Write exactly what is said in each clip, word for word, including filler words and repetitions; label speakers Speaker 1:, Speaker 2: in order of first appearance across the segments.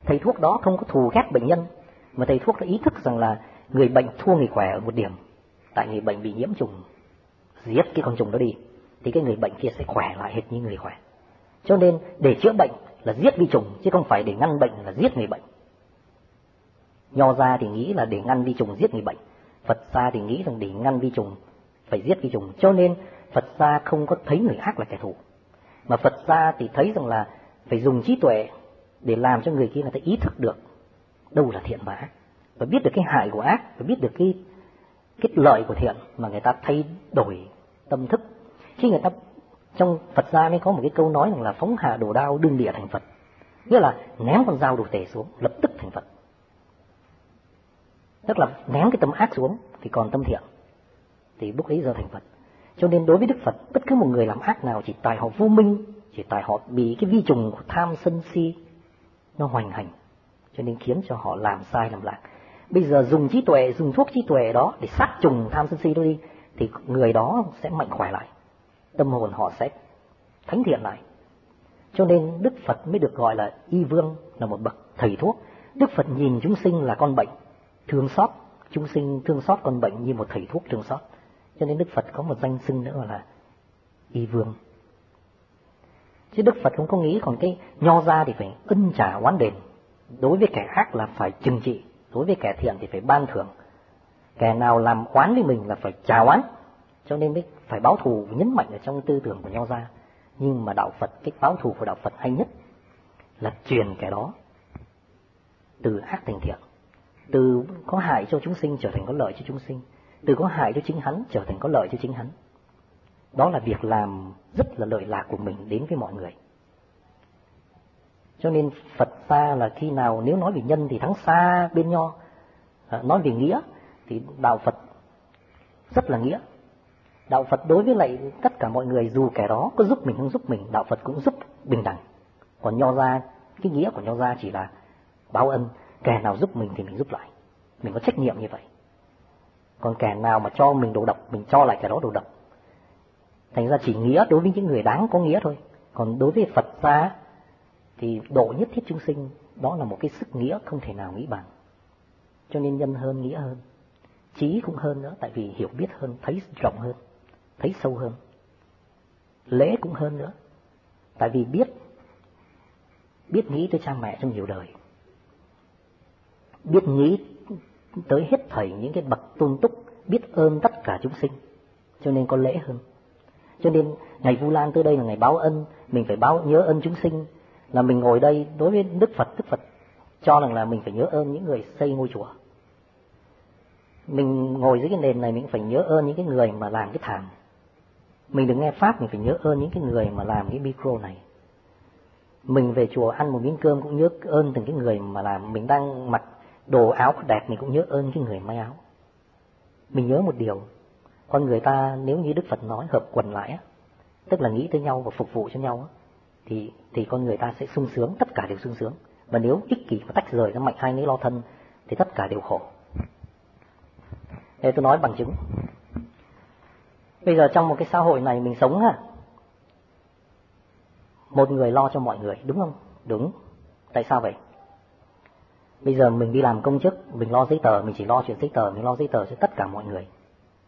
Speaker 1: Thầy thuốc đó không có thù ghét bệnh nhân, mà thầy thuốc đã ý thức rằng là người bệnh thua người khỏe ở một điểm. Tại người bệnh bị nhiễm trùng, giết cái con trùng đó đi, thì cái người bệnh kia sẽ khỏe lại hết như người khỏe. Cho nên để chữa bệnh là giết vi trùng, chứ không phải để ngăn bệnh là giết người bệnh. Nho gia thì nghĩ là để ngăn vi trùng giết người bệnh, Phật gia thì nghĩ rằng để ngăn vi trùng phải giết vi trùng. Cho nên Phật gia không có thấy người ác là kẻ thù, mà Phật gia thì thấy rằng là phải dùng trí tuệ để làm cho người kia người ta ý thức được đâu là thiện và ác, và biết được cái hại của ác, và biết được cái cái lợi của thiện, mà người ta thay đổi tâm thức. Khi người ta, trong Phật gia mới có một cái câu nói rằng là phóng hạ đồ đao đương địa thành Phật, nghĩa là ném con dao đồ tể xuống lập tức thành Phật. Tức là ném cái tâm ác xuống thì còn tâm thiện, thì lúc ấy giờ thành Phật. Cho nên đối với Đức Phật, bất cứ một người làm ác nào chỉ tại họ vô minh, chỉ tại họ bị cái vi trùng của tham sân si nó hoành hành, cho nên khiến cho họ làm sai làm lạc. Bây giờ dùng trí tuệ, dùng thuốc trí tuệ đó để sát trùng tham sân si đó đi, thì người đó sẽ mạnh khỏe lại, tâm hồn họ sẽ thánh thiện lại. Cho nên Đức Phật mới được gọi là Y Vương, là một bậc thầy thuốc. Đức Phật nhìn chúng sinh là con bệnh, thương xót chúng sinh, thương xót con bệnh như một thầy thuốc thương xót. Cho nên Đức Phật có một danh xưng nữa gọi là Y Vương. Chứ Đức Phật không có nghĩ còn cái nho gia thì phải ân trả oán đền, đối với kẻ ác là phải trừng trị, đối với kẻ thiện thì phải ban thưởng. Kẻ nào làm oán với mình là phải trả oán, cho nên mới phải báo thù, nhấn mạnh ở trong tư tưởng của nho gia. Nhưng mà đạo Phật, cái báo thù của đạo Phật hay nhất là truyền kẻ đó từ ác thành thiện, từ có hại cho chúng sinh trở thành có lợi cho chúng sinh, từ có hại cho chính hắn trở thành có lợi cho chính hắn. Đó là việc làm rất là lợi lạc của mình đến với mọi người. Cho nên Phật gia là khi nào nếu nói về nhân thì thắng xa bên nho, à, nói về nghĩa thì đạo Phật rất là nghĩa. Đạo Phật đối với lại tất cả mọi người, dù kẻ đó có giúp mình không giúp mình, đạo Phật cũng giúp bình đẳng. Còn nho gia, cái nghĩa của nho gia chỉ là báo ân, kẻ nào giúp mình thì mình giúp lại, mình có trách nhiệm như vậy. Còn kẻ nào mà cho mình đồ độc, mình cho lại kẻ đó đồ độc. Thành ra chỉ nghĩa đối với những người đáng có nghĩa thôi. Còn đối với Phật gia thì độ nhất thiết chúng sinh, đó là một cái sức nghĩa không thể nào nghĩ bằng. Cho nên nhân hơn, nghĩa hơn, trí cũng hơn nữa, tại vì hiểu biết hơn, thấy rộng hơn, thấy sâu hơn. Lễ cũng hơn nữa, tại vì biết biết nghĩ tới cha mẹ trong nhiều đời, biết nghĩ tới hết thảy những cái bậc tôn túc, biết ơn tất cả chúng sinh, cho nên có lễ hơn. Cho nên ngày Vu Lan tới đây là ngày báo ân, mình phải báo nhớ ơn chúng sinh. Là mình ngồi đây đối với Đức Phật, Đức Phật cho rằng là mình phải nhớ ơn những người xây ngôi chùa. Mình ngồi dưới cái nền này mình phải nhớ ơn những cái người mà làm cái thảm. Mình được nghe pháp mình phải nhớ ơn những cái người mà làm cái micro này. Mình về chùa ăn một miếng cơm cũng nhớ ơn từng cái người mà làm. Mình đang mặc đồ áo đẹp mình cũng nhớ ơn cái người may áo. Mình nhớ một điều, con người ta nếu như Đức Phật nói hợp quần lại á, tức là nghĩ tới nhau và phục vụ cho nhau á, thì thì con người ta sẽ sung sướng, tất cả đều sung sướng. Và nếu ích kỷ và tách rời ra mạnh hai nấy lo thân thì tất cả đều khổ. Để tôi nói bằng chứng. Bây giờ trong một cái xã hội này mình sống ha, một người lo cho mọi người, đúng không? Đúng. Tại sao vậy? Bây giờ mình đi làm công chức, mình lo giấy tờ, mình chỉ lo chuyện giấy tờ, mình lo giấy tờ cho tất cả mọi người.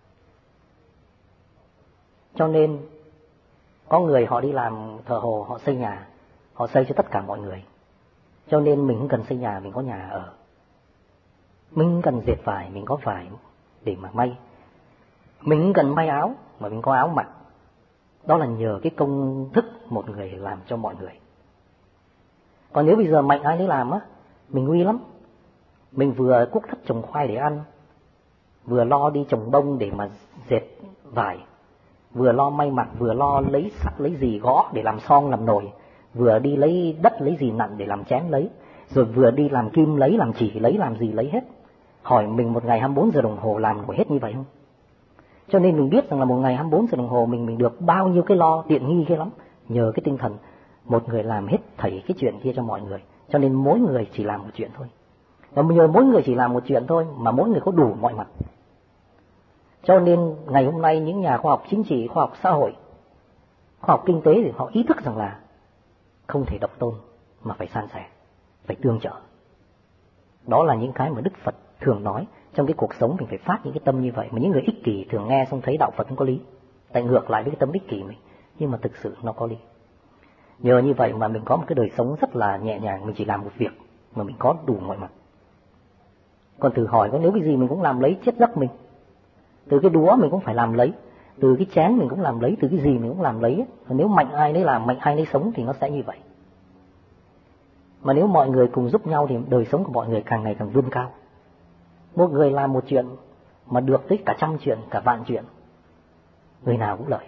Speaker 1: Cho nên có người họ đi làm thợ hồ, họ xây nhà, họ xây cho tất cả mọi người. Cho nên mình không cần xây nhà, mình có nhà ở. Mình không cần dệt vải, mình có vải để mà may. Mình không cần may áo, mà mình có áo mặc. Đó là nhờ cái công thức một người làm cho mọi người. Còn nếu bây giờ mạnh ai nấy làm á, mình nguy lắm. Mình vừa cuốc thất trồng khoai để ăn, vừa lo đi trồng bông để mà dệt vải, vừa lo may mặc, vừa lo lấy sắt lấy gì gõ để làm son làm nồi, vừa đi lấy đất lấy gì nặn để làm chén lấy, rồi vừa đi làm kim lấy, làm chỉ lấy, làm gì lấy hết. Hỏi mình một ngày hai mươi bốn giờ đồng hồ làm nổi hết như vậy không? Cho nên mình biết rằng là một ngày hai mươi bốn giờ đồng hồ mình mình được bao nhiêu cái lo tiện nghi kia lắm, nhờ cái tinh thần một người làm hết thảy cái chuyện kia cho mọi người. Cho nên mỗi người chỉ làm một chuyện thôi. Và nhờ mỗi người chỉ làm một chuyện thôi mà mỗi người có đủ mọi mặt. Cho nên ngày hôm nay những nhà khoa học chính trị, khoa học xã hội, khoa học kinh tế thì họ ý thức rằng là không thể độc tôn mà phải san sẻ. phải tương trợ. Đó là những cái mà Đức Phật thường nói. Trong cái cuộc sống mình phải phát những cái tâm như vậy. Mà những người ích kỷ thường nghe xong thấy đạo Phật không có lý, tại ngược lại với cái tâm ích kỷ mình. Nhưng mà thực sự nó có lý. Nhờ như vậy mà mình có một cái đời sống rất là nhẹ nhàng. Mình chỉ làm một việc mà mình có đủ mọi mặt. Còn thử hỏi có nếu cái gì mình cũng làm lấy chết giấc mình. Từ cái đũa mình cũng phải làm lấy, từ cái chén mình cũng làm lấy, từ cái gì mình cũng làm lấy. Nếu mạnh ai nấy làm, mạnh ai nấy sống thì nó sẽ như vậy. Mà nếu mọi người cùng giúp nhau thì đời sống của mọi người càng ngày càng vươn cao. Một người làm một chuyện mà được tới cả trăm chuyện, cả vạn chuyện, người nào cũng lợi.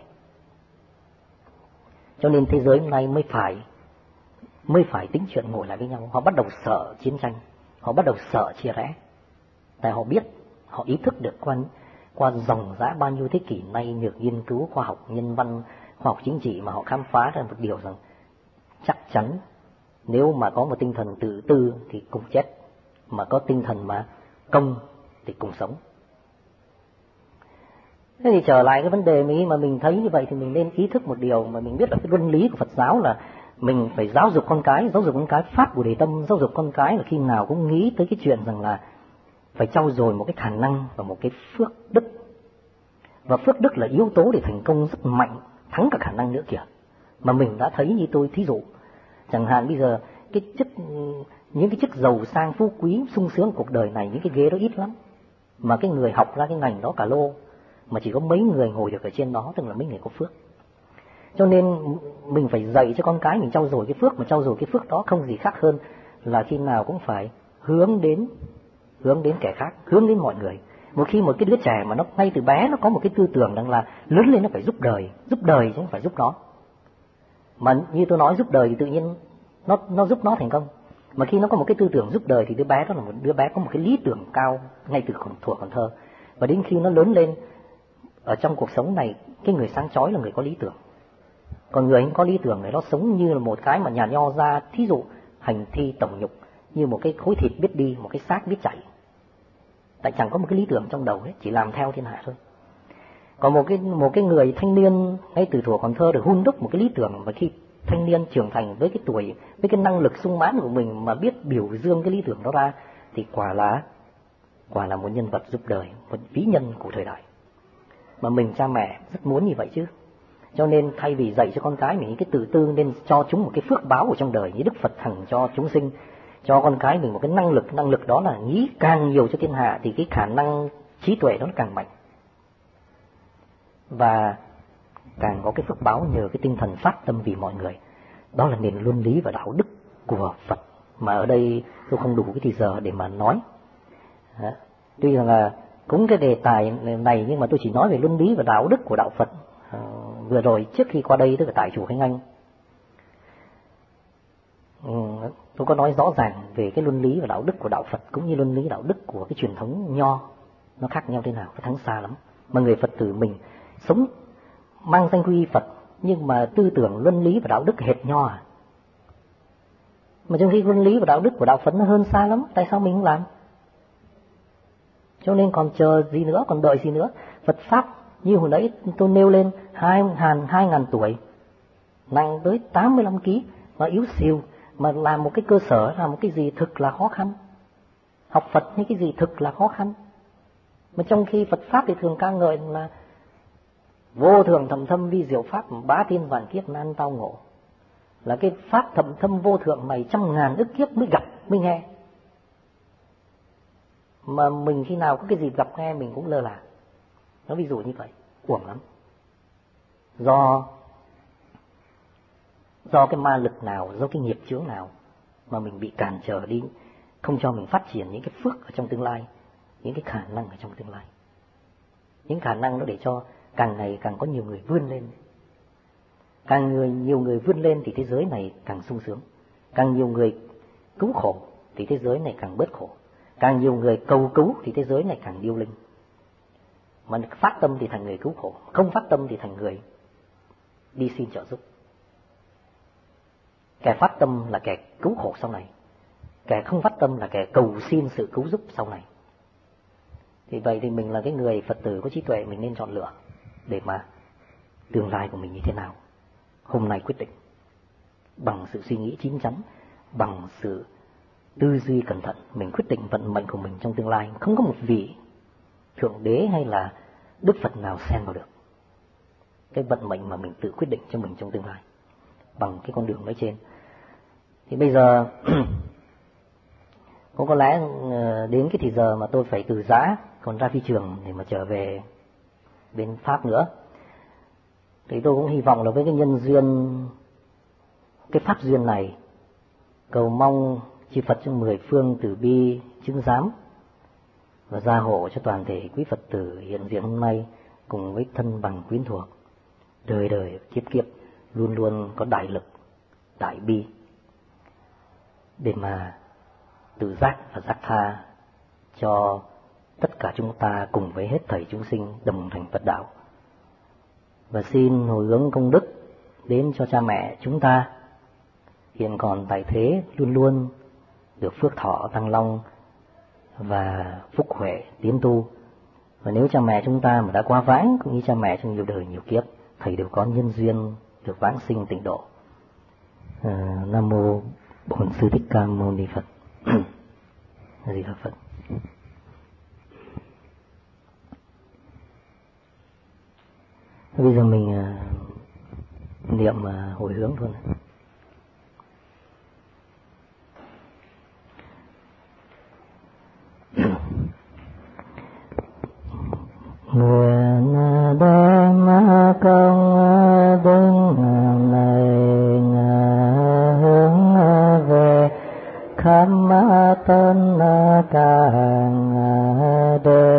Speaker 1: Cho nên thế giới hôm nay mới phải mới phải tính chuyện ngồi lại với nhau. Họ bắt đầu sợ chiến tranh, họ bắt đầu sợ chia rẽ. Tại họ biết, họ ý thức được qua, qua dòng dã bao nhiêu thế kỷ nay nhược nghiên cứu khoa học nhân văn, khoa học chính trị mà họ khám phá ra một điều rằng chắc chắn nếu mà có một tinh thần tự tư thì cùng chết, mà có tinh thần mà công thì cùng sống. Thế thì trở lại cái vấn đề mình mà mình thấy như vậy thì mình nên ý thức một điều mà mình biết là cái luân lý của Phật giáo là mình phải giáo dục con cái, giáo dục con cái phát Bồ Đề Tâm, giáo dục con cái là khi nào cũng nghĩ tới cái chuyện rằng là phải trau dồi một cái khả năng và một cái phước đức. Và phước đức là yếu tố để thành công rất mạnh, thắng cả khả năng nữa kìa. Mà mình đã thấy như tôi thí dụ, chẳng hạn bây giờ cái chức, những cái chức giàu sang phú quý sung sướng cuộc đời này, những cái ghế đó ít lắm. Mà cái người học ra cái ngành đó cả lô, mà chỉ có mấy người ngồi được ở trên đó, tức là mấy người có phước. Cho nên mình phải dạy cho con cái mình trau dồi cái phước, mà trau dồi cái phước đó không gì khác hơn là khi nào cũng phải hướng đến hướng đến kẻ khác, hướng đến mọi người. Một khi một cái đứa trẻ mà nó ngay từ bé nó có một cái tư tưởng rằng là lớn lên nó phải giúp đời, giúp đời chứ không phải giúp nó. Mà như tôi nói giúp đời thì tự nhiên nó nó giúp nó thành công. Mà khi nó có một cái tư tưởng giúp đời thì đứa bé đó là một đứa bé có một cái lý tưởng cao ngay từ còn thuở còn thơ. Và đến khi nó lớn lên ở trong cuộc sống này, cái người sáng chói là người có lý tưởng. Còn người không có lý tưởng này nó sống như là một cái mà nhà nho ra, thí dụ hành thi tổng nhục, như một cái khối thịt biết đi, một cái xác biết chạy. Tại chẳng có một cái lý tưởng trong đầu ấy, chỉ làm theo thiên hạ thôi. Còn một cái một cái người thanh niên ngay từ thuở còn thơ được hun đúc một cái lý tưởng, và khi thanh niên trưởng thành với cái tuổi, với cái năng lực sung mãn của mình mà biết biểu dương cái lý tưởng đó ra, thì quả là quả là một nhân vật giúp đời, một vĩ nhân của thời đại. Mà mình cha mẹ rất muốn như vậy chứ. Cho nên thay vì dạy cho con cái mình những cái tự tư, nên cho chúng một cái phước báo ở trong đời, như Đức Phật hằng cho chúng sinh, cho con cái mình một cái năng lực, năng lực đó là nghĩ càng nhiều cho thiên hạ thì cái khả năng trí tuệ đó càng mạnh. Và càng có cái phước báo nhờ cái tinh thần phát tâm vì mọi người. Đó là nền luân lý và đạo đức của Phật. Mà ở đây tôi không đủ cái thời giờ để mà nói. Đó. Tuy rằng là cũng cái đề tài này nhưng mà tôi chỉ nói về luân lý và đạo đức của đạo Phật. À, vừa rồi trước khi qua đây tức là tại chùa Khánh Anh, ừ, tôi có nói rõ ràng về cái luân lý và đạo đức của đạo Phật cũng như luân lý đạo đức của cái truyền thống nho, nó khác nhau thế nào, nó thắng xa lắm. Mà người Phật tử mình sống mang danh quy Phật nhưng mà tư tưởng luân lý và đạo đức hệt nho à. Mà trong khi luân lý và đạo đức của đạo Phật nó hơn xa lắm, tại sao mình không làm? Cho nên còn chờ gì nữa, còn đợi gì nữa? Phật Pháp như hồi nãy tôi nêu lên hai ngàn, hai ngàn tuổi, nặng tới tám mươi lăm ki lô gam mà yếu xìu, mà làm một cái cơ sở, làm một cái gì thực là khó khăn. Học Phật những cái gì thực là khó khăn. Mà trong khi Phật Pháp thì thường ca ngợi là vô thường thầm thâm vi diệu Pháp, bá thiên vạn kiếp nan tao ngộ. Là cái Pháp thầm thâm vô thượng này trăm ngàn ức kiếp mới gặp, mới nghe. Mà mình khi nào có cái dịp gặp nghe mình cũng lơ là. Nó ví dụ như vậy, uổng lắm. Do do cái ma lực nào, do cái nghiệp chướng nào mà mình bị cản trở đi, không cho mình phát triển những cái phước ở trong tương lai, những cái khả năng ở trong tương lai. Những khả năng đó để cho càng ngày càng có nhiều người vươn lên. Càng người, nhiều người vươn lên thì thế giới này càng sung sướng. Càng nhiều người cứu khổ thì thế giới này càng bớt khổ. Càng nhiều người cầu cứu thì thế giới này càng điêu linh. Mà phát tâm thì thành người cứu khổ, không phát tâm thì thành người đi xin trợ giúp. Kẻ phát tâm là kẻ cứu khổ sau này, kẻ không phát tâm là kẻ cầu xin sự cứu giúp sau này. Thì vậy thì mình là cái người Phật tử có trí tuệ, mình nên chọn lựa để mà tương lai của mình như thế nào. Hôm nay quyết định bằng sự suy nghĩ chín chắn, bằng sự tư duy cẩn thận, mình quyết định vận mệnh của mình trong tương lai. Không có một vị thượng đế hay là Đức Phật nào xen vào được cái vận mệnh mà mình tự quyết định cho mình trong tương lai bằng cái con đường nói trên. Thì bây giờ cũng có lẽ đến cái thì giờ mà tôi phải từ giã còn ra phi trường để mà trở về bên Pháp nữa. Thì tôi cũng hy vọng là với cái nhân duyên, cái pháp duyên này, cầu mong chư Phật trong mười phương từ bi chứng giám và gia hộ cho toàn thể quý Phật tử hiện diện hôm nay cùng với thân bằng quyến thuộc, đời đời kiếp kiếp luôn luôn có đại lực, đại bi để mà tự giác và giác tha cho tất cả chúng ta cùng với hết thảy chúng sinh đồng thành Phật đạo. Và xin hồi hướng công đức đến cho cha mẹ chúng ta hiện còn tại thế luôn luôn được phước thọ tăng long và phúc huệ tiến tu. Và nếu cha mẹ chúng ta mà đã quá vãng cũng như cha mẹ trong nhiều đời nhiều kiếp, thầy đều có nhân duyên được vãng sinh tịnh độ. À, Nam mô Bổn Sư Thích Ca Mâu Ni Phật. A Di Đà Phật. Bây giờ mình uh, niệm uh, hồi hướng thôi. Nguyện đem công đức này hướng về khắp tân càng đời